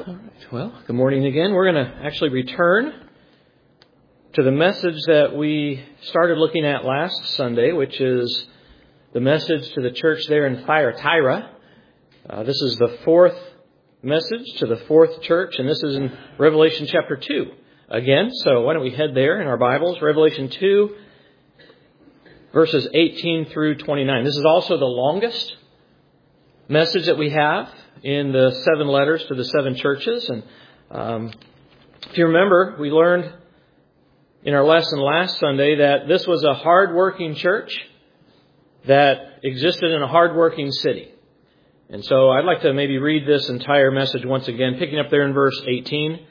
All right. Well, good morning again. We're going to actually return to the message that we started looking at last Sunday, which is the message to the church there in Thyatira. This is the fourth message to the fourth church, and this is in Revelation chapter 2 again. So why don't we head there in our Bibles, Revelation 2, verses 18 through 29. This is also the longest message that we have in the 7 letters to the 7 churches. And if you remember, we learned in our lesson last Sunday that this was a hard-working church that existed in a hard-working city. And so I'd like to maybe read this entire message once again, picking up there in verse 18.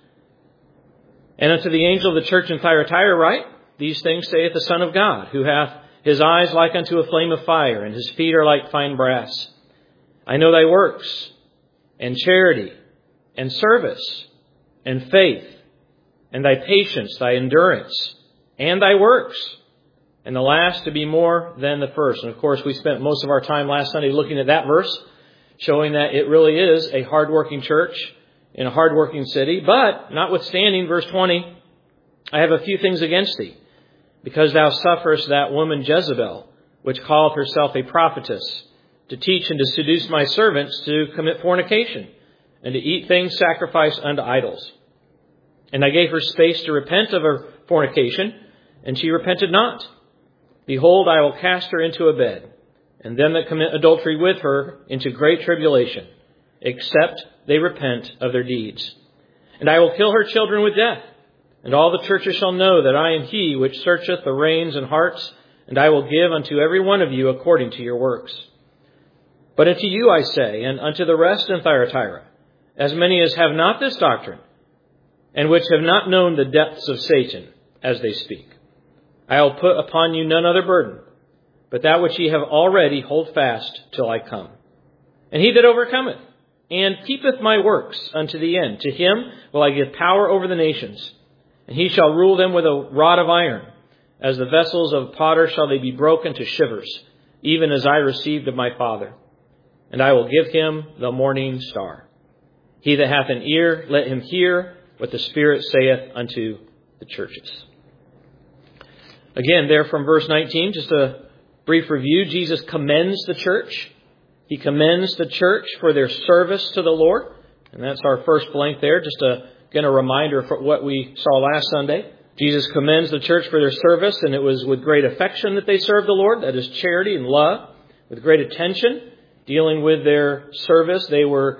And unto the angel of the church in Thyatira write, These things saith the Son of God, who hath his eyes like unto a flame of fire, and his feet are like fine brass. I know thy works, and charity, and service, and faith, and thy patience, thy endurance, and thy works, and the last to be more than the first. And of course, we spent most of our time last Sunday looking at that verse, showing that it really is a hardworking church in a hardworking city. But, notwithstanding, verse 20, I have a few things against thee, because thou sufferest that woman Jezebel, which calleth herself a prophetess, to teach and to seduce my servants to commit fornication, and to eat things sacrificed unto idols. And I gave her space to repent of her fornication, and she repented not. Behold, I will cast her into a bed, and them that commit adultery with her into great tribulation, except they repent of their deeds. And I will kill her children with death, and all the churches shall know that I am he which searcheth the reins and hearts, and I will give unto every one of you according to your works. But unto you I say, and unto the rest in Thyatira, as many as have not this doctrine, and which have not known the depths of Satan, as they speak, I will put upon you none other burden, but that which ye have already hold fast till I come. And he that overcometh, and keepeth my works unto the end, to him will I give power over the nations, and he shall rule them with a rod of iron. As the vessels of potter shall they be broken to shivers, even as I received of my Father. And I will give him the morning star. He that hath an ear, let him hear what the Spirit saith unto the churches. Again, there from verse 19, just a brief review. Jesus commends the church. He commends the church for their service to the Lord. And that's our first blank there, just again a reminder of what we saw last Sunday. Jesus commends the church for their service, and it was with great affection that they served the Lord. That is charity and love, with great attention. Dealing with their service, they were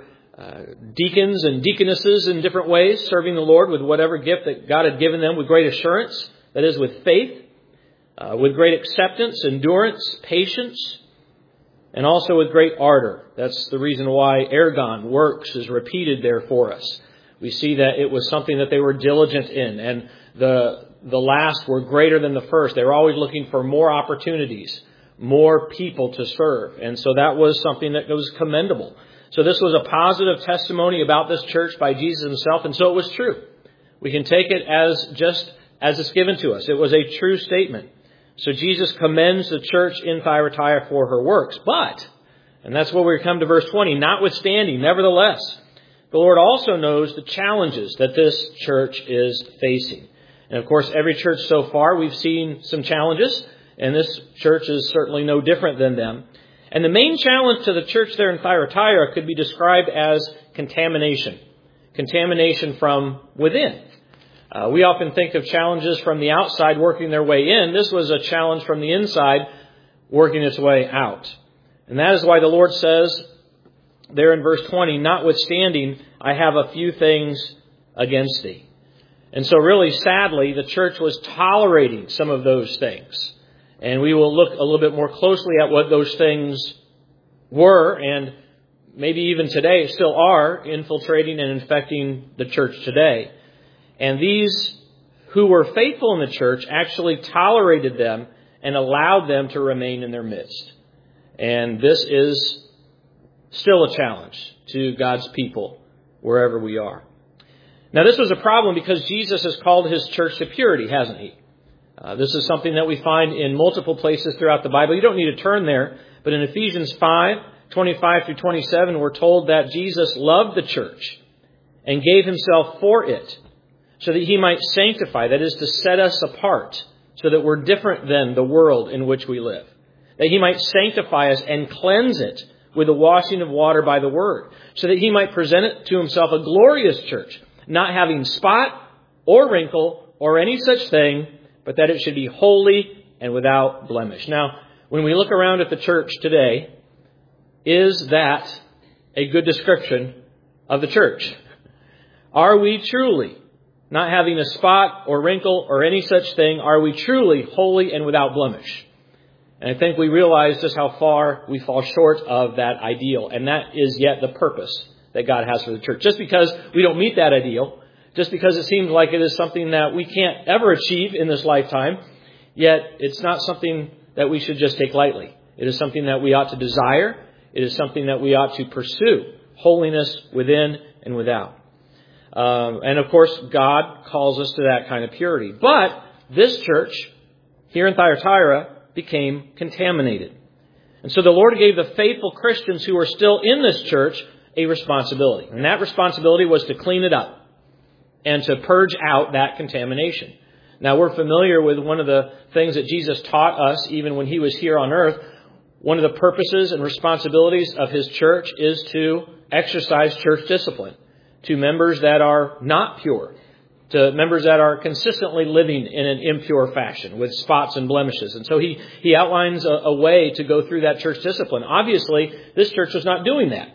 deacons and deaconesses in different ways, serving the Lord with whatever gift that God had given them, with great assurance, that is, with faith, with great acceptance, endurance, patience, and also with great ardor. That's the reason why ergon, works, is repeated there for us. We see that it was something that they were diligent in, and the last were greater than the first. They were always looking for more opportunities, more people to serve. And so that was something that was commendable. So this was a positive testimony about this church by Jesus himself. And so it was true. We can take it as just as it's given to us. It was a true statement. So Jesus commends the church in Thyatira for her works. But, and that's where we come to verse 20, notwithstanding, nevertheless, the Lord also knows the challenges that this church is facing. And of course, every church so far, we've seen some challenges. And this church is certainly no different than them. And the main challenge to the church there in Thyatira could be described as contamination. Contamination from within. We often think of challenges from the outside working their way in. This was a challenge from the inside working its way out. And that is why the Lord says there in verse 20, notwithstanding, I have a few things against thee. And so really, sadly, the church was tolerating some of those things. And we will look a little bit more closely at what those things were, and maybe even today still are infiltrating and infecting the church today. And these who were faithful in the church actually tolerated them and allowed them to remain in their midst. And this is still a challenge to God's people wherever we are. Now, this was a problem because Jesus has called his church to purity, hasn't he? This is something that we find in multiple places throughout the Bible. You don't need to turn there, but in Ephesians 5, 25 through 27, we're told that Jesus loved the church and gave himself for it, so that he might sanctify, that is, to set us apart, so that we're different than the world in which we live. That he might sanctify us and cleanse it with the washing of water by the word, so that he might present it to himself a glorious church, not having spot or wrinkle or any such thing, but that it should be holy and without blemish. Now, when we look around at the church today, is that a good description of the church? Are we truly, not having a spot or wrinkle or any such thing, are we truly holy and without blemish? And I think we realize just how far we fall short of that ideal. And that is yet the purpose that God has for the church. Just because we don't meet that ideal, just because it seems like it is something that we can't ever achieve in this lifetime, yet it's not something that we should just take lightly. It is something that we ought to desire. It is something that we ought to pursue. Holiness within and without. And of course, God calls us to that kind of purity. But this church here in Thyatira became contaminated. And so the Lord gave the faithful Christians who were still in this church a responsibility. And that responsibility was to clean it up and to purge out that contamination. Now, we're familiar with one of the things that Jesus taught us even when he was here on earth. One of the purposes and responsibilities of his church is to exercise church discipline to members that are not pure, to members that are consistently living in an impure fashion with spots and blemishes. And so he outlines a way to go through that church discipline. Obviously, this church was not doing that.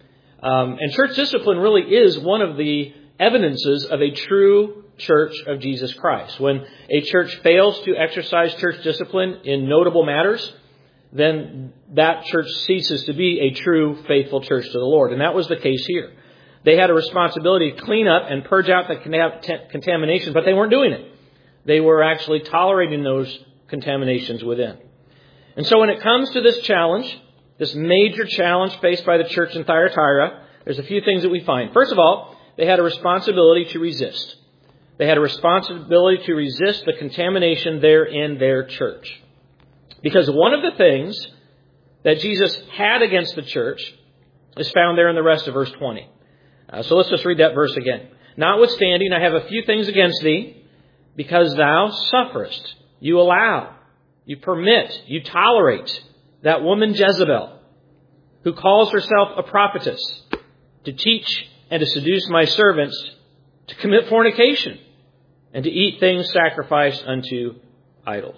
And church discipline really is one of the evidences of a true church of Jesus Christ. When a church fails to exercise church discipline in notable matters, then that church ceases to be a true, faithful church to the Lord. And that was the case here. They had a responsibility to clean up and purge out the contamination, but they weren't doing it. They were actually tolerating those contaminations within. And so when it comes to this challenge, this major challenge faced by the church in Thyatira, there's a few things that we find. First of all, they had a responsibility to resist. They had a responsibility to resist the contamination there in their church. Because one of the things that Jesus had against the church is found there in the rest of verse 20. So let's just read that verse again. Notwithstanding, I have a few things against thee, because thou sufferest, you allow, you permit, you tolerate that woman Jezebel, who calls herself a prophetess, to teach and to seduce my servants to commit fornication and to eat things sacrificed unto idols.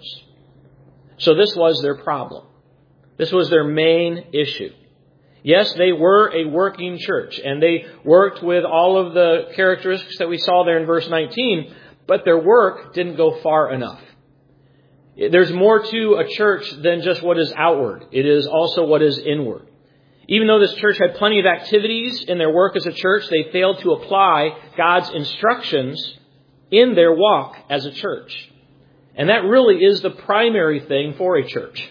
So this was their problem. This was their main issue. Yes, they were a working church, and they worked with all of the characteristics that we saw there in verse 19, but their work didn't go far enough. There's more to a church than just what is outward. It is also what is inward. Even though this church had plenty of activities in their work as a church, they failed to apply God's instructions in their walk as a church. And that really is the primary thing for a church.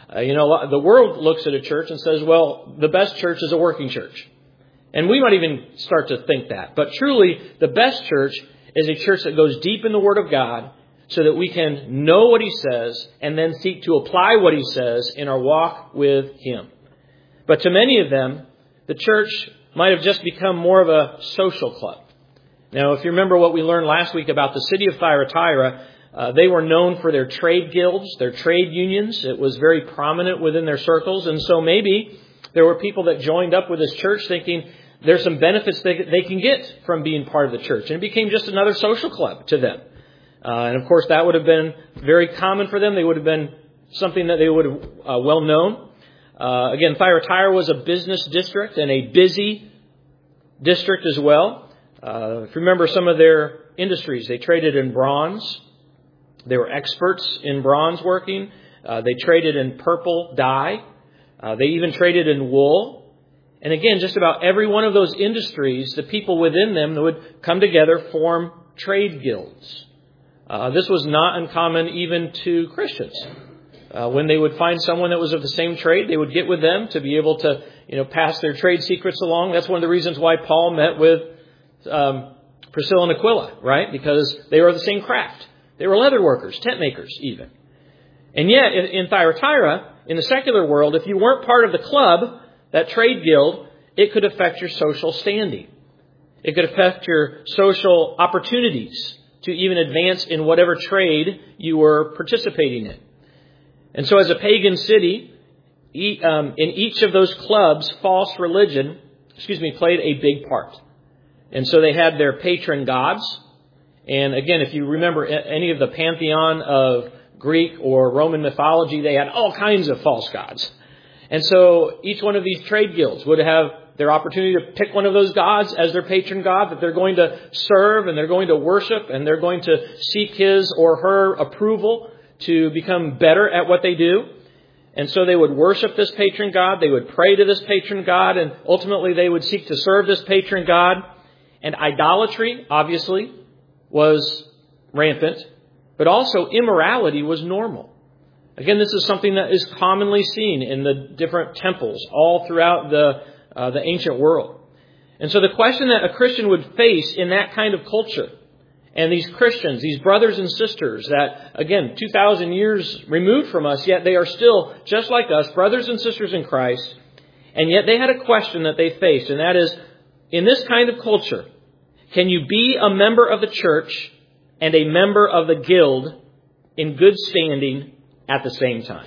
The world looks at a church and says, well, the best church is a working church. And we might even start to think that. But truly, the best church is a church that goes deep in the Word of God so that we can know what He says and then seek to apply what He says in our walk with Him. But to many of them, the church might have just become more of a social club. Now, if you remember what we learned last week about the city of Thyatira, they were known for their trade guilds, their trade unions. It was very prominent within their circles. And so maybe there were people that joined up with this church thinking there's some benefits they can get from being part of the church. And it became just another social club to them. And of course, that would have been very common for them. They would have been something that they would have well known. Again, Thyatira was a business district and a busy district as well. If you remember some of their industries, they traded in bronze. They were experts in bronze working. They traded in purple dye. They even traded in wool. And again, just about every one of those industries, the people within them would come together, form trade guilds. This was not uncommon even to Christians. When they would find someone that was of the same trade, they would get with them to be able to, pass their trade secrets along. That's one of the reasons why Paul met with Priscilla and Aquila, right? Because they were of the same craft. They were leather workers, tent makers even. And yet, in Thyatira, in the secular world, if you weren't part of the club, that trade guild, it could affect your social standing. It could affect your social opportunities to even advance in whatever trade you were participating in. And so as a pagan city, in each of those clubs, false religion, played a big part. And so they had their patron gods. And again, if you remember any of the pantheon of Greek or Roman mythology, they had all kinds of false gods. And so each one of these trade guilds would have their opportunity to pick one of those gods as their patron god that they're going to serve and they're going to worship and they're going to seek his or her approval to become better at what they do. And so they would worship this patron god, they would pray to this patron god, and ultimately they would seek to serve this patron god. And idolatry, obviously, was rampant, but also immorality was normal. Again, this is something that is commonly seen in the different temples all throughout the ancient world. And so the question that a Christian would face in that kind of culture, and these Christians, these brothers and sisters that, again, 2,000 years removed from us, yet they are still, just like us, brothers and sisters in Christ, and yet they had a question that they faced, and that is, in this kind of culture, can you be a member of the church and a member of the guild in good standing at the same time?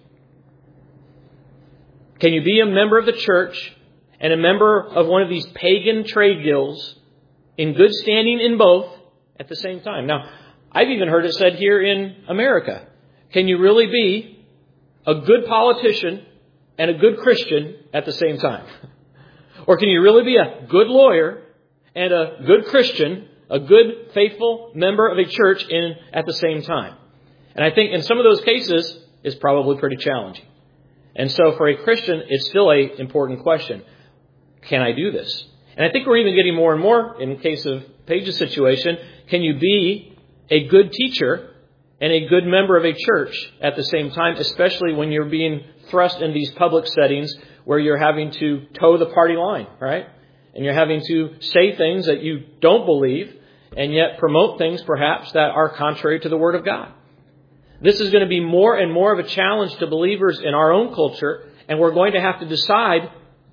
Can you be a member of the church and a member of one of these pagan trade guilds in good standing in both at the same time? Now, I've even heard it said here in America, can you really be a good politician and a good Christian at the same time? Or can you really be a good lawyer and a good Christian, a good, faithful member of a church at the same time? And I think in some of those cases, it's probably pretty challenging. And so for a Christian, it's still an important question. Can I do this? And I think we're even getting more and more, in case of Paige's situation, can you be a good teacher and a good member of a church at the same time, especially when you're being thrust in these public settings where you're having to toe the party line, right? And you're having to say things that you don't believe and yet promote things perhaps that are contrary to the Word of God. This is going to be more and more of a challenge to believers in our own culture, and we're going to have to decide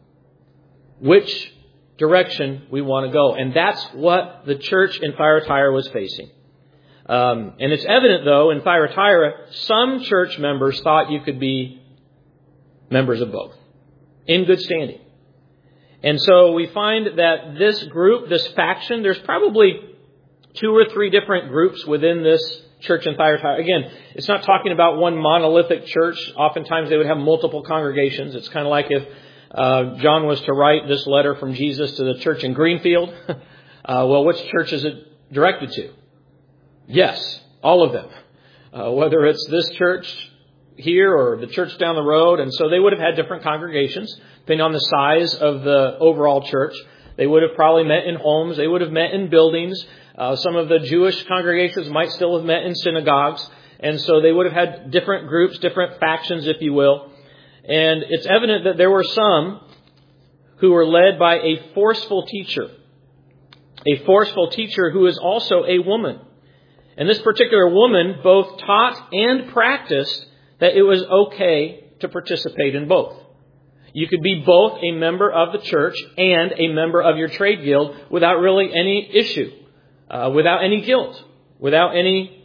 which direction we want to go. And that's what the church in Thyatira was facing. And it's evident, though, in Thyatira, some church members thought you could be members of both in good standing. And so we find that this group, this faction, there's probably 2 or 3 different groups within this church in Thyatira. Again, it's not talking about one monolithic church. Oftentimes they would have multiple congregations. It's kind of like if John was to write this letter from Jesus to the church in Greenfield. Well, which church is it directed to? Yes, all of them. Whether it's this church here or the church down the road. And so they would have had different congregations, depending on the size of the overall church. They would have probably met in homes. They would have met in buildings. Some of the Jewish congregations might still have met in synagogues. And so they would have had different groups, different factions, if you will. And it's evident that there were some who were led by a forceful teacher who is also a woman. And this particular woman both taught and practiced that it was okay to participate in both. You could be both a member of the church and a member of your trade guild without really any issue, without any guilt, without any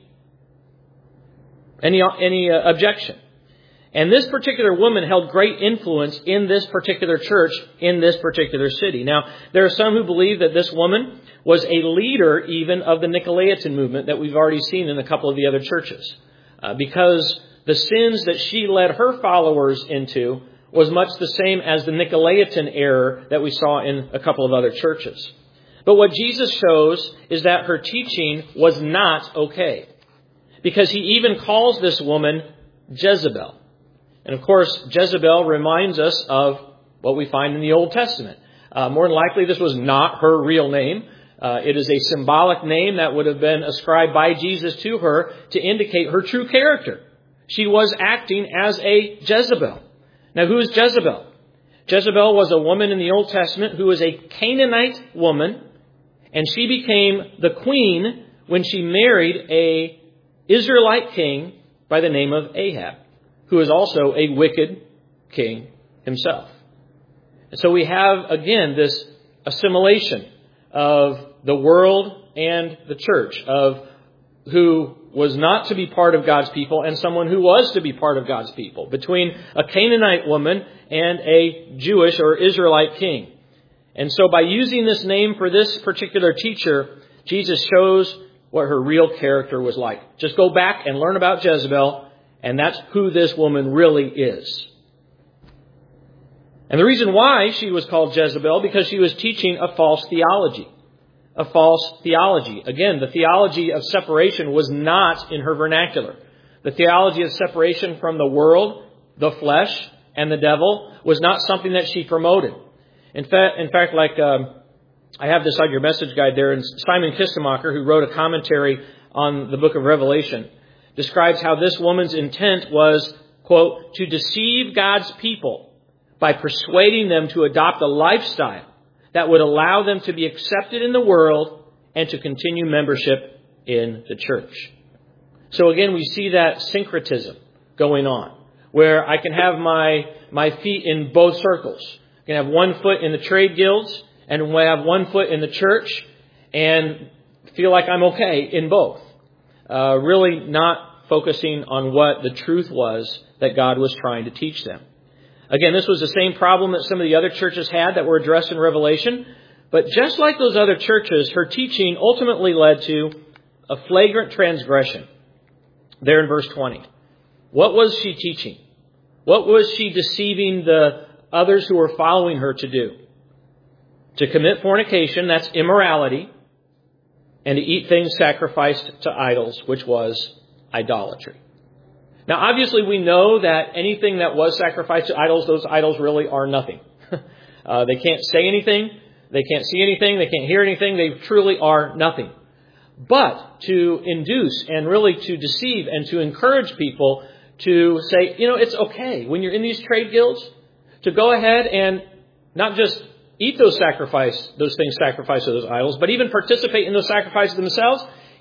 objection. And this particular woman held great influence in this particular church, in this particular city. Now, there are some who believe that this woman was a leader even of the Nicolaitan movement that we've already seen in a couple of the other churches. Because the sins that she led her followers into was much the same as the Nicolaitan error that we saw in a couple of other churches. But what Jesus shows is that her teaching was not okay. Because he even calls this woman Jezebel. And of course, Jezebel reminds us of what we find in the Old Testament. More than likely, this was not her real name. It is a symbolic name that would have been ascribed by Jesus to her to indicate her true character. She was acting as a Jezebel. Now, who is Jezebel? Jezebel was a woman in the Old Testament who was a Canaanite woman, and she became the queen when she married a Israelite king by the name of Ahab, who is also a wicked king himself. And so we have, again, this assimilation of the world and the church, of who was not to be part of God's people and someone who was to be part of God's people, between a Canaanite woman and a Jewish or Israelite king. And so by using this name for this particular teacher, Jesus shows what her real character was like. Just go back and learn about Jezebel, and that's who this woman really is. And the reason why she was called Jezebel, because she was teaching a false theology. A false theology. Again, the theology of separation was not in her vernacular. The theology of separation from the world, the flesh, and the devil was not something that she promoted. In fact, I have this on your message guide there, and Simon Kistemacher, who wrote a commentary on the book of Revelation, describes how this woman's intent was, quote, to deceive God's people by persuading them to adopt a lifestyle that would allow them to be accepted in the world and to continue membership in the church. So again, we see that syncretism going on, where I can have my feet in both circles. I can have one foot in the trade guilds and have one foot in the church and feel like I'm okay in both. Really not focusing on what the truth was that God was trying to teach them. Again, this was the same problem that some of the other churches had that were addressed in Revelation. But just like those other churches, her teaching ultimately led to a flagrant transgression. There in verse 20. What was she teaching? What was she deceiving the others who were following her to do? To commit fornication, that's immorality, and to eat things sacrificed to idols, which was idolatry. Now, obviously, we know that anything that was sacrificed to idols, those idols really are nothing. They can't say anything. They can't see anything. They can't hear anything. They truly are nothing. But to induce and really to deceive and to encourage people to say, it's okay when you're in these trade guilds to go ahead and not just eat those things sacrificed to those idols, but even participate in those sacrifices themselves.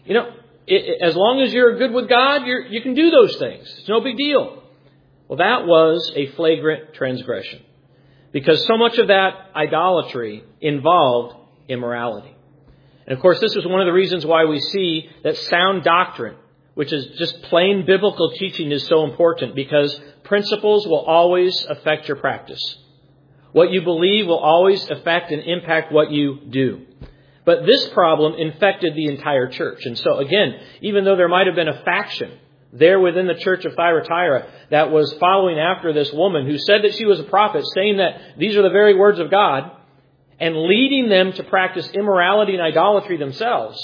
As long as you're good with God, you can do those things. It's no big deal. Well, that was a flagrant transgression because so much of that idolatry involved immorality. And of course, this is one of the reasons why we see that sound doctrine, which is just plain biblical teaching, is so important because principles will always affect your practice. What you believe will always affect and impact what you do. But this problem infected the entire church. And so again, even though there might have been a faction there within the church of Thyatira that was following after this woman who said that she was a prophet, saying that these are the very words of God, and leading them to practice immorality and idolatry themselves,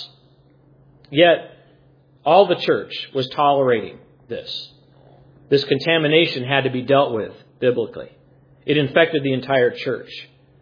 yet all the church was tolerating this. This contamination had to be dealt with biblically. It infected the entire church.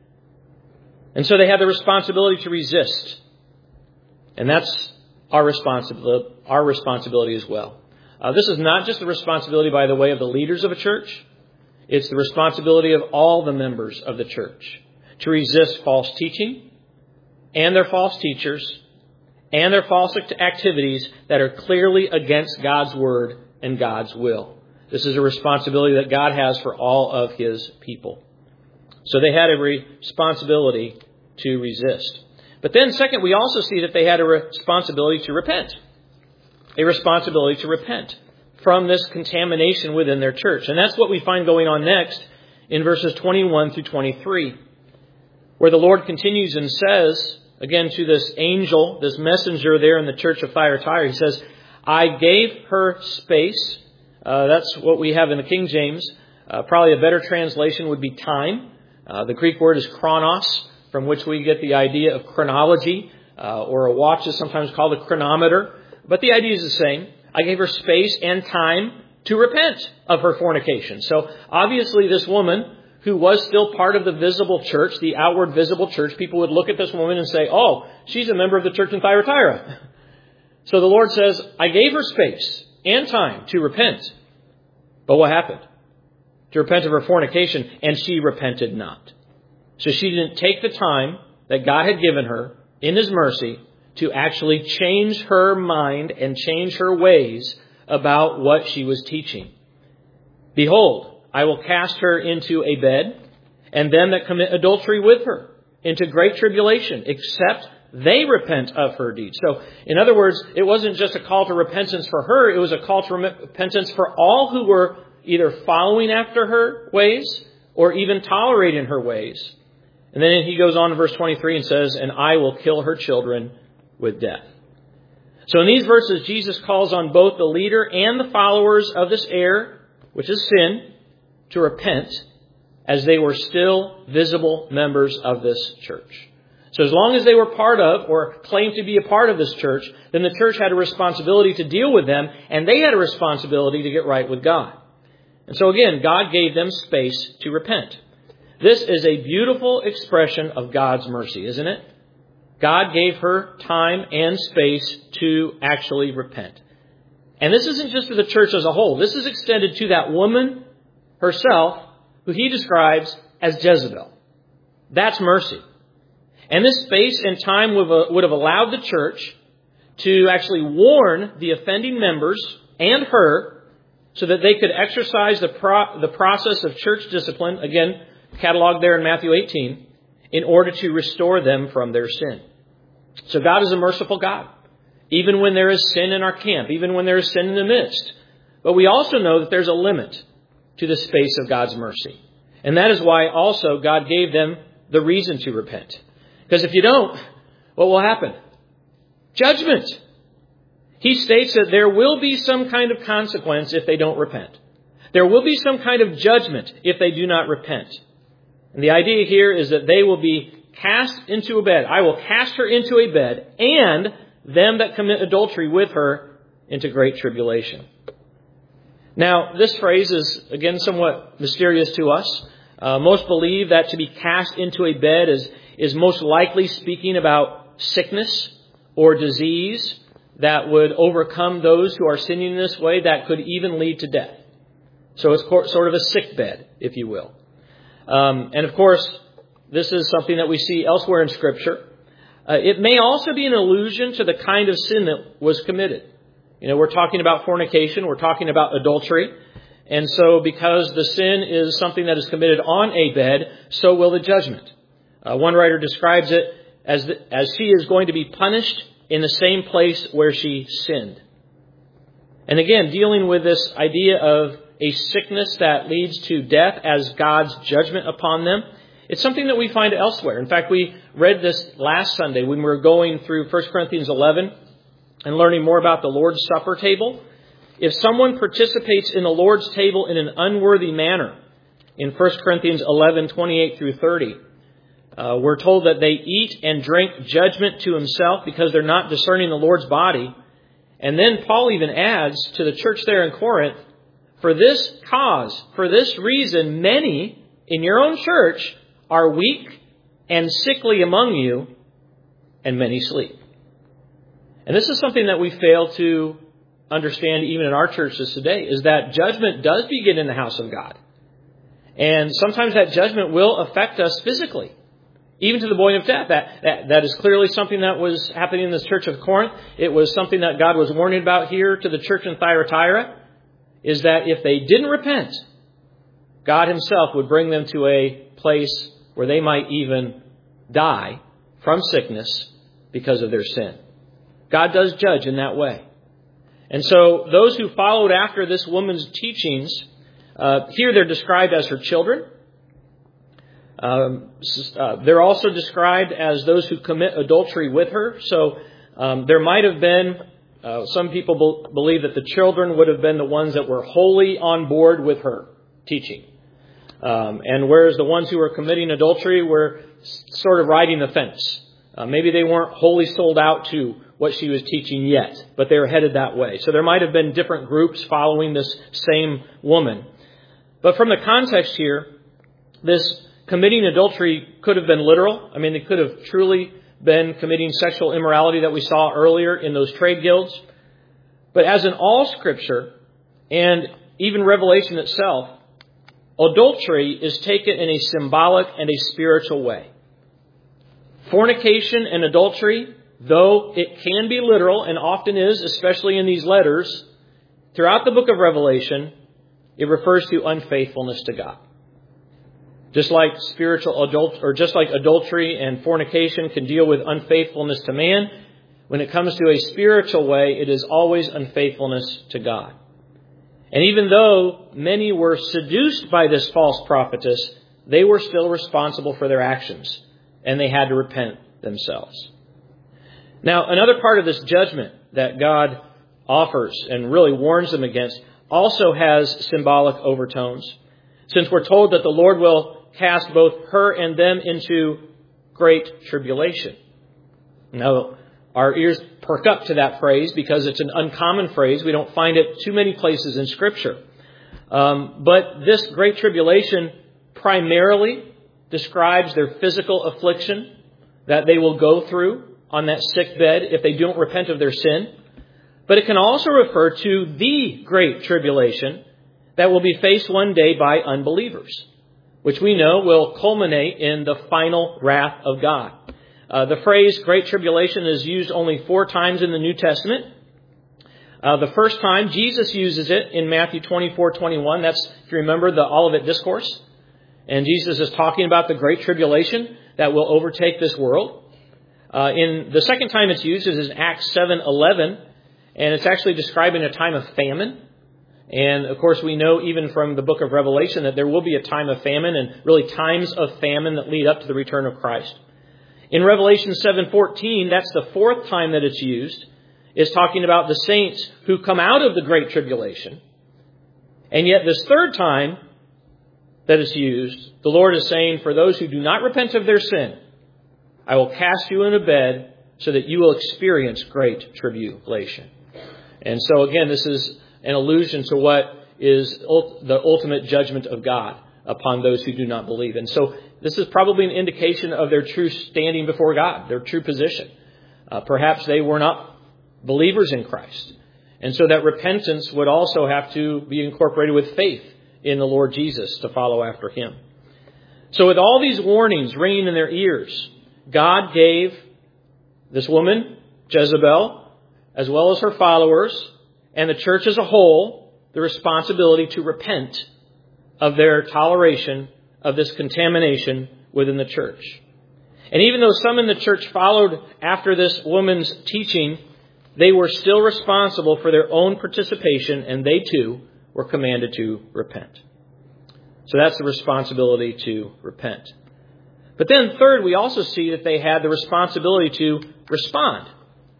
And so they had the responsibility to resist. And that's our responsibility as well. This is not just the responsibility, by the way, of the leaders of a church. It's the responsibility of all the members of the church to resist false teaching and their false teachers and their false activities that are clearly against God's word and God's will. This is a responsibility that God has for all of His people. So they had a responsibility to resist. But then second, we also see that they had a responsibility to repent. A responsibility to repent from this contamination within their church. And that's what we find going on next in verses 21 through 23, where the Lord continues and says, again to this angel, this messenger there in the church of Thyatira, He says, I gave her space. That's what we have in the King James. Probably a better translation would be time. The Greek word is chronos, from which we get the idea of chronology, or a watch is sometimes called a chronometer. But the idea is the same. I gave her space and time to repent of her fornication. So obviously this woman, who was still part of the visible church, the outward visible church, people would look at this woman and say, oh, she's a member of the church in Thyatira. So the Lord says, I gave her space and time to repent. But what happened? To repent of her fornication, and she repented not. So she didn't take the time that God had given her in His mercy to actually change her mind and change her ways about what she was teaching. Behold, I will cast her into a bed, and them that commit adultery with her into great tribulation, except they repent of her deeds. So, in other words, it wasn't just a call to repentance for her. It was a call to repentance for all who were either following after her ways or even tolerating her ways. And then he goes on in verse 23 and says, and I will kill her children with death. So in these verses, Jesus calls on both the leader and the followers of this error, which is sin, to repent as they were still visible members of this church. So as long as they were part of or claimed to be a part of this church, then the church had a responsibility to deal with them, and they had a responsibility to get right with God. And so again, God gave them space to repent. This is a beautiful expression of God's mercy, isn't it? God gave her time and space to actually repent. And this isn't just for the church as a whole. This is extended to that woman herself, who he describes as Jezebel. That's mercy. And this space and time would have allowed the church to actually warn the offending members and her so that they could exercise the process of church discipline, again, cataloged there in Matthew 18, in order to restore them from their sin. So God is a merciful God, even when there is sin in our camp, even when there is sin in the midst. But we also know that there's a limit to the space of God's mercy. And that is why also God gave them the reason to repent. Because if you don't, what will happen? Judgment. He states that there will be some kind of consequence if they don't repent. There will be some kind of judgment if they do not repent. And the idea here is that they will be cast into a bed. I will cast her into a bed, and them that commit adultery with her into great tribulation. Now, this phrase is, again, somewhat mysterious to us. Most believe that to be cast into a bed is most likely speaking about sickness or disease that would overcome those who are sinning in this way, that could even lead to death. So it's sort of a sick bed, if you will. And of course, this is something that we see elsewhere in Scripture. It may also be an allusion to the kind of sin that was committed. You know, we're talking about fornication, we're talking about adultery. And so because the sin is something that is committed on a bed, so will the judgment. One writer describes it as she is going to be punished in the same place where she sinned. And again, dealing with this idea of a sickness that leads to death as God's judgment upon them, it's something that we find elsewhere. In fact, we read this last Sunday when we were going through 1 Corinthians 11 and learning more about the Lord's Supper table. If someone participates in the Lord's table in an unworthy manner, in 1 Corinthians 11, 28 through 30, we're told that they eat and drink judgment to himself because they're not discerning the Lord's body. And then Paul even adds to the church there in Corinth, for this cause, for this reason, many in your own church are weak and sickly among you, and many sleep. And this is something that we fail to understand even in our churches today, is that judgment does begin in the house of God. And sometimes that judgment will affect us physically, even to the point of death. That is clearly something that was happening in the church of Corinth. It was something that God was warning about here to the church in Thyatira, is that if they didn't repent, God himself would bring them to a place where they might even die from sickness because of their sin. God does judge in that way. And so those who followed after this woman's teachings, here they're described as her children. They're also described as those who commit adultery with her. So there might have been, some people believe that the children would have been the ones that were wholly on board with her teaching. And whereas the ones who were committing adultery were sort of riding the fence. Maybe they weren't wholly sold out to what she was teaching yet, but they were headed that way. So there might have been different groups following this same woman. But from the context here, this committing adultery could have been literal. I mean, they could have truly been committing sexual immorality that we saw earlier in those trade guilds. But as in all Scripture, and even Revelation itself, adultery is taken in a symbolic and a spiritual way. Fornication and adultery, though it can be literal, and often is, especially in these letters, throughout the book of Revelation, it refers to unfaithfulness to God. Just like just like adultery and fornication can deal with unfaithfulness to man, when it comes to a spiritual way, it is always unfaithfulness to God. And even though many were seduced by this false prophetess, they were still responsible for their actions, and they had to repent themselves. Now, another part of this judgment that God offers and really warns them against also has symbolic overtones, since we're told that the Lord will cast both her and them into great tribulation. Now, our ears perk up to that phrase because it's an uncommon phrase. We don't find it too many places in Scripture. But this great tribulation primarily describes their physical affliction that they will go through on that sick bed if they don't repent of their sin. But it can also refer to the great tribulation that will be faced one day by unbelievers, which we know will culminate in the final wrath of God. The phrase Great Tribulation is used only 4 times in the New Testament. The first time, Jesus uses it in Matthew 24:21. That's, if you remember, the Olivet Discourse. And Jesus is talking about the Great Tribulation that will overtake this world. In the second time it's used is in Acts 7:11, and it's actually describing a time of famine. And, of course, we know even from the book of Revelation that there will be a time of famine and really times of famine that lead up to the return of Christ. In Revelation 7:14, that's the 4th time that it's used, is talking about the saints who come out of the Great Tribulation. And yet this 3rd time that it's used, the Lord is saying, for those who do not repent of their sin, I will cast you in a bed so that you will experience great tribulation. And so again, this is an allusion to what is the ultimate judgment of God upon those who do not believe. And so this is probably an indication of their true standing before God, their true position. Perhaps they were not believers in Christ. And so that repentance would also have to be incorporated with faith in the Lord Jesus to follow after Him. So with all these warnings ringing in their ears, God gave this woman, Jezebel, as well as her followers, and the church as a whole, the responsibility to repent of their toleration of this contamination within the church. And even though some in the church followed after this woman's teaching, they were still responsible for their own participation, and they too were commanded to repent. So that's the responsibility to repent. But then third, we also see that they had the responsibility to respond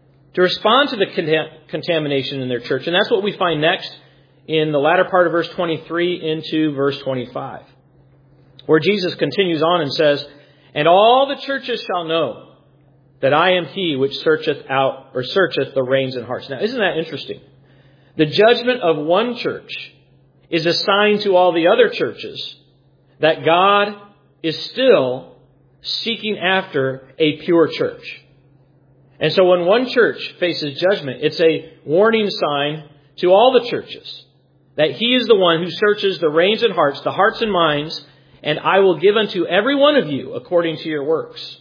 to the contamination in their church. And that's what we find next in the latter part of verse 23 into verse 25, where Jesus continues on and says, and all the churches shall know that I am He which searcheth the reins and hearts. Now, isn't that interesting? The judgment of one church is a sign to all the other churches that God is still seeking after a pure church. And so when one church faces judgment, it's a warning sign to all the churches that He is the one who searches the reins and hearts, the hearts and minds, and I will give unto every one of you according to your works.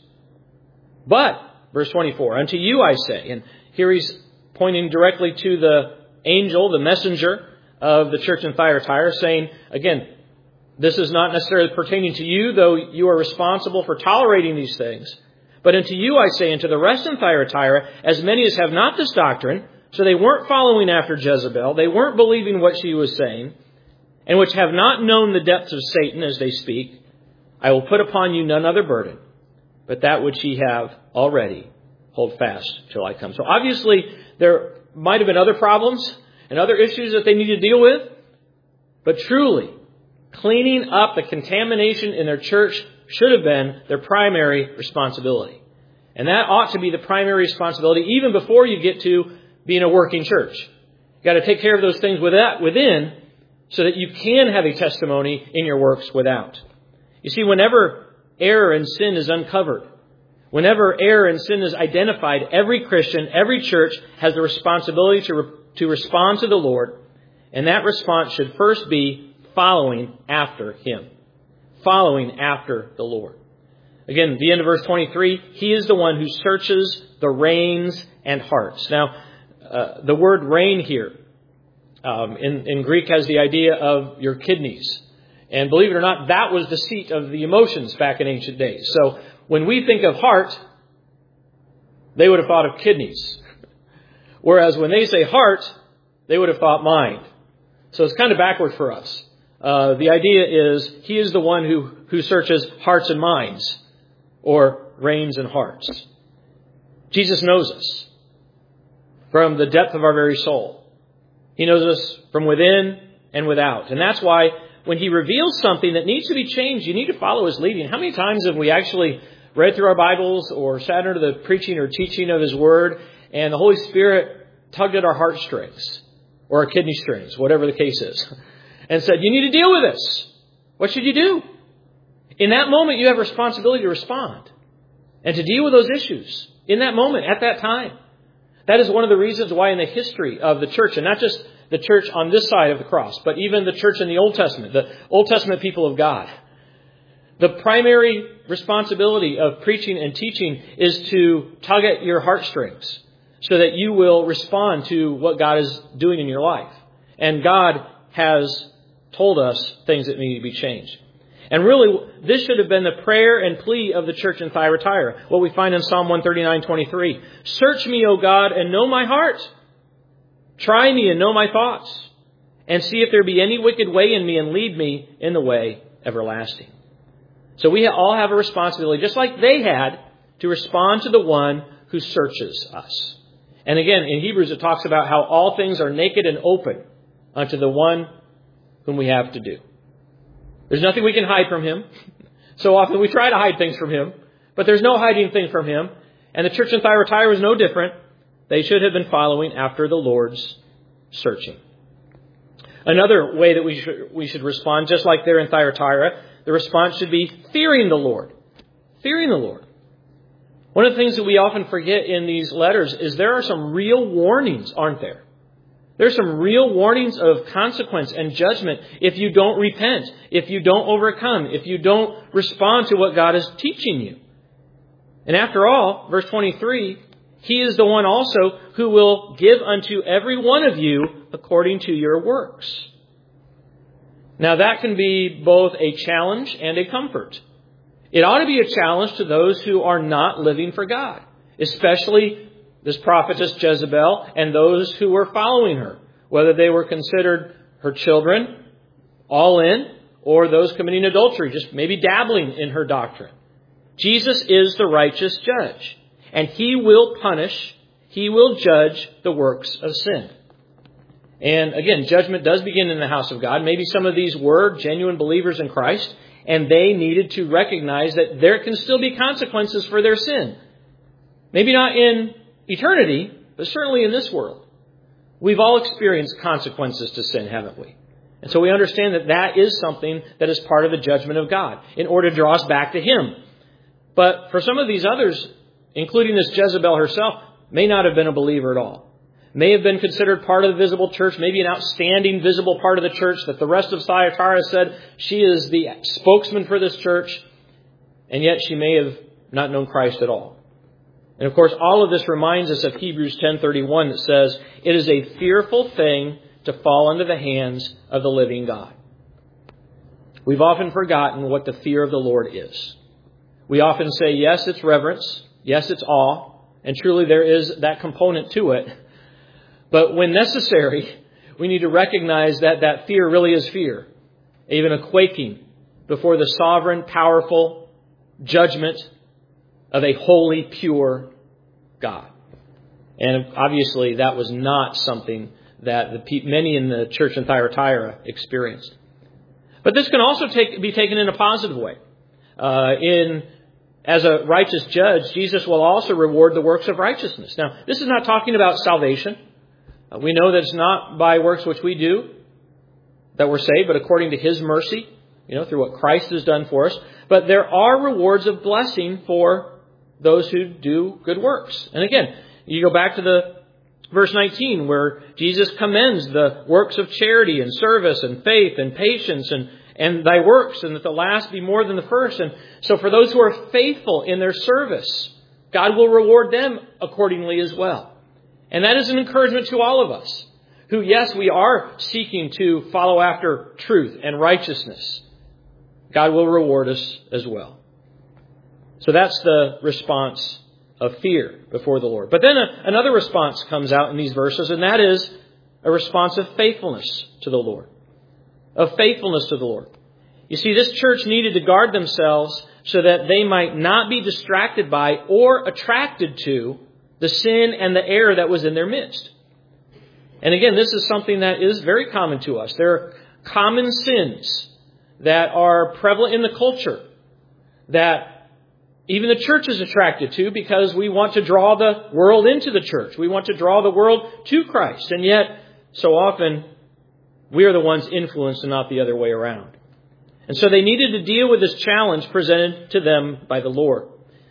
But, verse 24, unto you I say, and here he's pointing directly to the angel, the messenger of the church in Thyatira, saying, again, this is not necessarily pertaining to you, though you are responsible for tolerating these things. But unto you I say, and to the rest in Thyatira, as many as have not this doctrine, so they weren't following after Jezebel, they weren't believing what she was saying, and which have not known the depths of Satan as they speak, I will put upon you none other burden, but that which ye have already. Hold fast till I come. So obviously there might have been other problems and other issues that they need to deal with, but truly, cleaning up the contamination in their church should have been their primary responsibility. And that ought to be the primary responsibility even before you get to being a working church. You've got to take care of those things within so that you can have a testimony in your works without. You see, whenever error and sin is uncovered, whenever error and sin is identified, every Christian, every church has the responsibility to respond to the Lord. And that response should first be following after Him. Following after the Lord. Again, at the end of verse 23, He is the one who searches the reins and hearts. Now, the word rein here in Greek has the idea of your kidneys. And believe it or not, that was the seat of the emotions back in ancient days. So when we think of heart, they would have thought of kidneys. Whereas when they say heart, they would have thought mind. So it's kind of backward for us. The idea is He is the one who searches hearts and minds, or reins and hearts. Jesus knows us from the depth of our very soul. He knows us from within and without. And that's why when He reveals something that needs to be changed, you need to follow His leading. How many times have we actually read through our Bibles or sat under the preaching or teaching of His Word, and the Holy Spirit tugged at our heartstrings or our kidney strings, whatever the case is, and said, you need to deal with this. What should you do? In that moment, you have a responsibility to respond and to deal with those issues in that moment, at that time. That is one of the reasons why in the history of the church, and not just the church on this side of the cross, but even the church in the Old Testament, the Old Testament people of God, the primary responsibility of preaching and teaching is to tug at your heartstrings so that you will respond to what God is doing in your life. And God has told us things that need to be changed. And really, this should have been the prayer and plea of the church in Thyatira. What we find in Psalm 139:23. Search me, O God, and know my heart. Try me and know my thoughts. And see if there be any wicked way in me, and lead me in the way everlasting. So we all have a responsibility, just like they had, to respond to the one who searches us. And again, in Hebrews it talks about how all things are naked and open unto the one whom we have to do. There's nothing we can hide from Him. So often we try to hide things from Him, but there's no hiding thing from Him. And the church in Thyatira was no different. They should have been following after the Lord's searching. Another way that we should respond, just like there in Thyatira, the response should be fearing the Lord. Fearing the Lord. One of the things that we often forget in these letters is there are some real warnings, aren't there? There's some real warnings of consequence and judgment if you don't repent, if you don't overcome, if you don't respond to what God is teaching you. And after all, verse 23, He is the one also who will give unto every one of you according to your works. Now that can be both a challenge and a comfort. It ought to be a challenge to those who are not living for God, especially this prophetess Jezebel and those who were following her, whether they were considered her children, all in, or those committing adultery, just maybe dabbling in her doctrine. Jesus is the righteous judge, and He will punish, He will judge the works of sin. And again, judgment does begin in the house of God. Maybe some of these were genuine believers in Christ, and they needed to recognize that there can still be consequences for their sin. Maybe not in eternity, but certainly in this world. We've all experienced consequences to sin, haven't we? And so we understand that that is something that is part of the judgment of God in order to draw us back to Him. But for some of these others, including this Jezebel herself, may not have been a believer at all. May have been considered part of the visible church, maybe an outstanding visible part of the church that the rest of Thyatira said she is the spokesman for this church, and yet she may have not known Christ at all. And of course, all of this reminds us of Hebrews 10:31 that says, it is a fearful thing to fall into the hands of the living God. We've often forgotten what the fear of the Lord is. We often say, yes, it's reverence. Yes, it's awe. And truly there is that component to it. But when necessary, we need to recognize that that fear really is fear. Even a quaking before the sovereign, powerful judgment of a holy, pure God. And obviously that was not something that many in the church in Thyatira experienced. But this can also be taken in a positive way. As a righteous judge, Jesus will also reward the works of righteousness. Now, this is not talking about salvation. We know that it's not by works which we do that we're saved, but according to His mercy, through what Christ has done for us. But there are rewards of blessing for those who do good works. And again, you go back to the verse 19 where Jesus commends the works of charity and service and faith and patience and thy works, and that the last be more than the first. And so for those who are faithful in their service, God will reward them accordingly as well. And that is an encouragement to all of us who, yes, we are seeking to follow after truth and righteousness God will reward us as well. So that's the response of fear before the Lord. But then another response comes out in these verses, and that is a response of faithfulness to the Lord. Of faithfulness to the Lord. You see, this church needed to guard themselves so that they might not be distracted by or attracted to the sin and the error that was in their midst. And again, this is something that is very common to us. There are common sins that are prevalent in the culture that even the church is attracted to because we want to draw the world into the church. We want to draw the world to Christ. And yet, so often, we are the ones influenced and not the other way around. And so they needed to deal with this challenge presented to them by the Lord.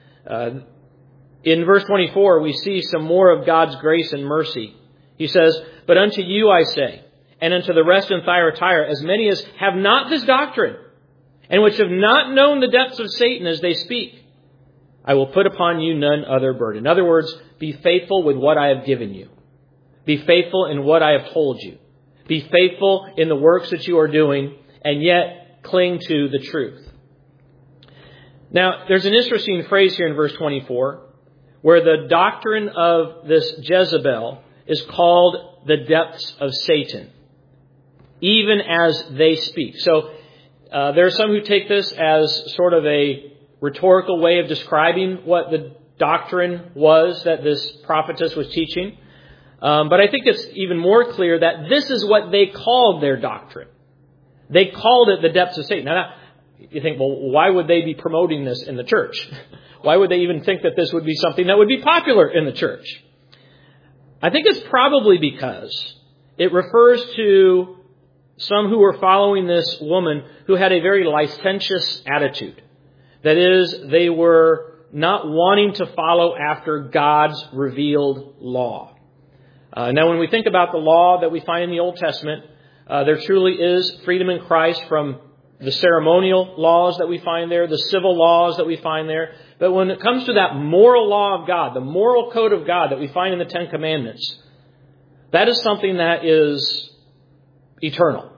In verse 24, we see some more of God's grace and mercy. He says, "But unto you I say, and unto the rest in Thyatira, as many as have not this doctrine, and which have not known the depths of Satan as they speak, I will put upon you none other burden." In other words, be faithful with what I have given you. Be faithful in what I have told you. Be faithful in the works that you are doing, and yet cling to the truth. Now, there's an interesting phrase here in verse 24, where the doctrine of this Jezebel is called the depths of Satan, even as they speak. So there are some who take this as sort of a rhetorical way of describing what the doctrine was that this prophetess was teaching. But I think it's even more clear that this is what they called their doctrine. They called it the depths of Satan. Now, you think, well, why would they be promoting this in the church? Why would they even think that this would be something that would be popular in the church? I think it's probably because it refers to some who were following this woman who had a very licentious attitude. That is, they were not wanting to follow after God's revealed law. Now, when we think about the law that we find in the Old Testament, there truly is freedom in Christ from the ceremonial laws that we find there, the civil laws that we find there. But when it comes to that moral law of God, the moral code of God that we find in the Ten Commandments, that is something that is eternal.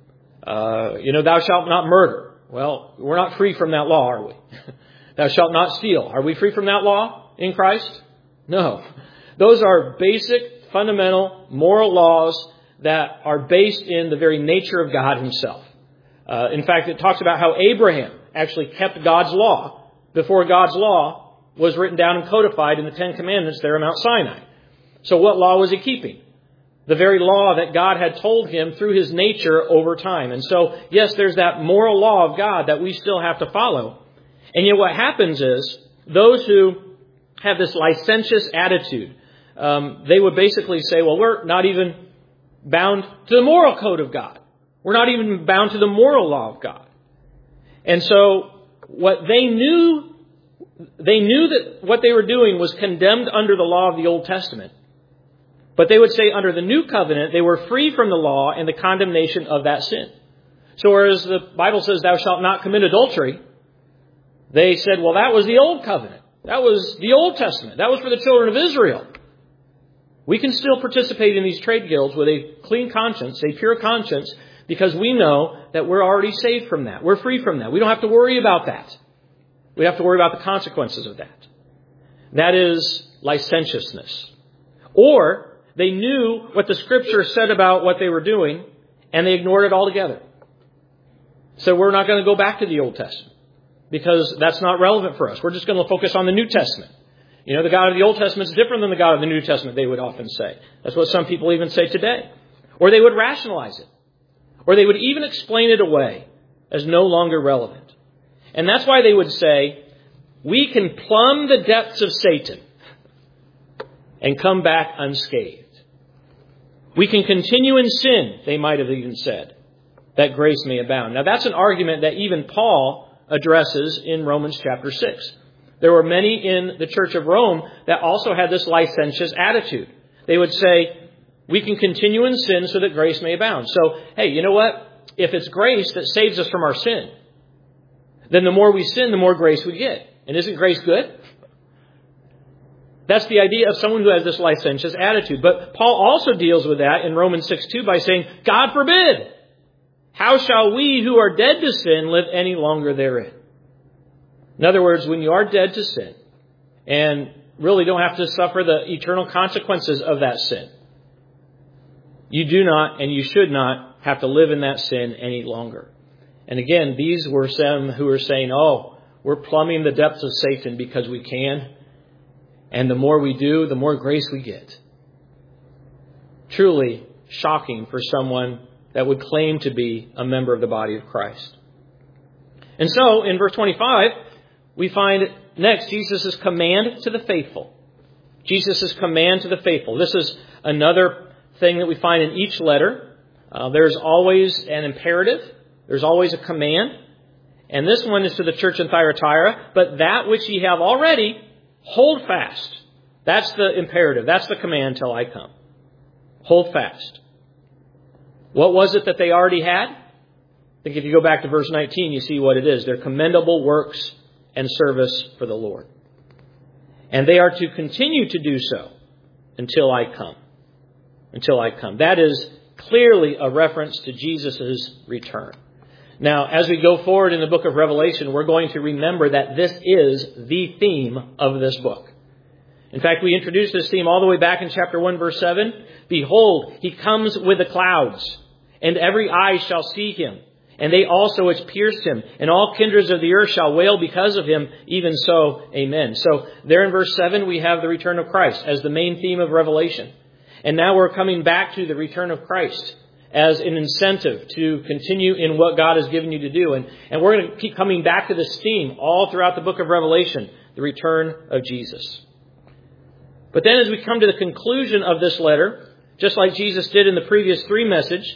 Thou shalt not murder. Well, we're not free from that law, are we? Thou shalt not steal. Are we free from that law in Christ? No. Those are basic, fundamental, moral laws that are based in the very nature of God Himself. In fact, it talks about how Abraham actually kept God's law before God's law was written down and codified in the Ten Commandments there in Mount Sinai. So what law was he keeping? The very law that God had told him through His nature over time. And so, yes, there's that moral law of God that we still have to follow. And yet what happens is, those who have this licentious attitude, they would basically say, well, we're not even bound to the moral code of God. We're not even bound to the moral law of God. And so what they knew that what they were doing was condemned under the law of the Old Testament. But they would say under the New Covenant, they were free from the law and the condemnation of that sin. So whereas the Bible says, thou shalt not commit adultery, they said, well, that was the Old Covenant. That was the Old Testament. That was for the children of Israel. We can still participate in these trade guilds with a clean conscience, a pure conscience, because we know that we're already saved from that. We're free from that. We don't have to worry about that. We have to worry about the consequences of that. That is licentiousness. Or they knew what the Scripture said about what they were doing, and they ignored it altogether. So we're not going to go back to the Old Testament because that's not relevant for us. We're just going to focus on the New Testament. You know, the God of the Old Testament is different than the God of the New Testament, they would often say. That's what some people even say today. Or they would rationalize it. Or they would even explain it away as no longer relevant. And that's why they would say, we can plumb the depths of Satan and come back unscathed. We can continue in sin, they might have even said, that grace may abound. Now that's an argument that even Paul addresses in Romans chapter 6. There were many in the Church of Rome that also had this licentious attitude. They would say, we can continue in sin so that grace may abound. So, hey, you know what? If it's grace that saves us from our sin, then the more we sin, the more grace we get. And isn't grace good? That's the idea of someone who has this licentious attitude. But Paul also deals with that in Romans 6:2 by saying, God forbid. how shall we who are dead to sin live any longer therein? In other words, when you are dead to sin and really don't have to suffer the eternal consequences of that sin, you do not and you should not have to live in that sin any longer. And again, these were some who were saying, oh, we're plumbing the depths of Satan because we can. And the more we do, the more grace we get. Truly shocking for someone that would claim to be a member of the body of Christ. And so, in verse 25, we find next Jesus' command to the faithful. Jesus' command to the faithful. This is another thing that we find in each letter. There's always an imperative. There's always a command. And this one is to the church in Thyatira. But that which ye have already, hold fast. That's the imperative. That's the command till I come. Hold fast. What was it that they already had? I think if you go back to verse 19, you see what it is. They're commendable works and service for the Lord. And they are to continue to do so until I come. Until I come. That is clearly a reference to Jesus' return. Now, as we go forward in the book of Revelation, we're going to remember that this is the theme of this book. In fact, we introduced this theme all the way back in chapter 1, verse 7. Behold, he comes with the clouds, and every eye shall see him, and they also which pierced him, and all kindreds of the earth shall wail because of him, even so, amen. So there in verse 7, we have the return of Christ as the main theme of Revelation. And now we're coming back to the return of Christ as an incentive to continue in what God has given you to do. And we're going to keep coming back to this theme all throughout the book of Revelation, the return of Jesus. But then as we come to the conclusion of this letter, just like Jesus did in the previous three messages,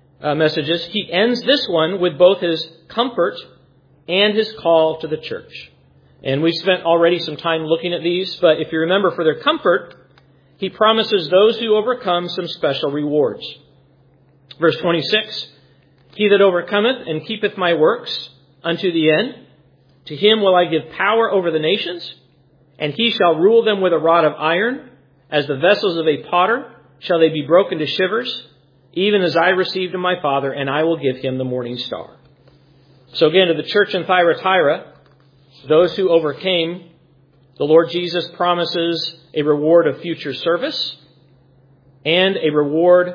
he ends this one with both his comfort and his call to the church. And we've spent already some time looking at these, but if you remember, for their comfort, he promises those who overcome some special rewards. Verse 26, he that overcometh and keepeth my works unto the end, to him will I give power over the nations, and he shall rule them with a rod of iron, as the vessels of a potter shall they be broken to shivers, even as I received of my Father, and I will give him the morning star. So again, to the church in Thyatira, those who overcame, the Lord Jesus promises a reward of future service and a reward,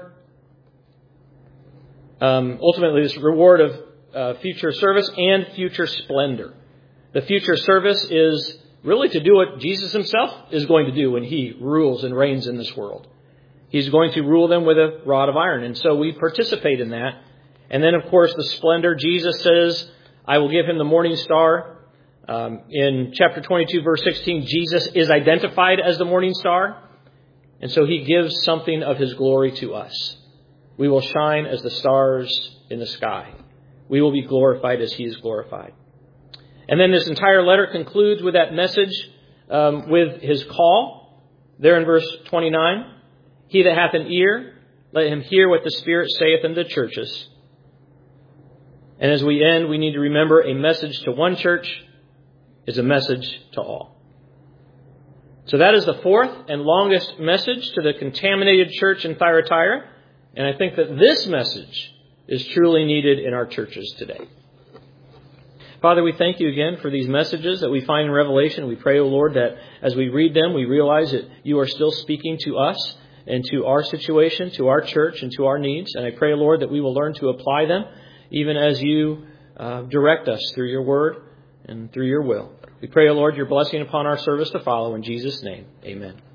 ultimately this reward of future service and future splendor. The future service is really to do what Jesus himself is going to do when he rules and reigns in this world. He's going to rule them with a rod of iron. And so we participate in that. And then, of course, the splendor. Jesus says, I will give him the morning star. In chapter 22, verse 16, Jesus is identified as the morning star. And so he gives something of his glory to us. We will shine as the stars in the sky. We will be glorified as he is glorified. And then this entire letter concludes with that message, with his call. There in verse 29, he that hath an ear, let him hear what the Spirit saith unto the churches. And as we end, we need to remember a message to one church is a message to all. So that is the fourth and longest message to the contaminated church in Thyatira. And I think that this message is truly needed in our churches today. Father, we thank you again for these messages that we find in Revelation. We pray, O Lord, that as we read them, we realize that you are still speaking to us and to our situation, to our church, and to our needs. And I pray, Lord, that we will learn to apply them even as you direct us through your word and through your will. We pray, O Lord, your blessing upon our service to follow. In Jesus' name, amen.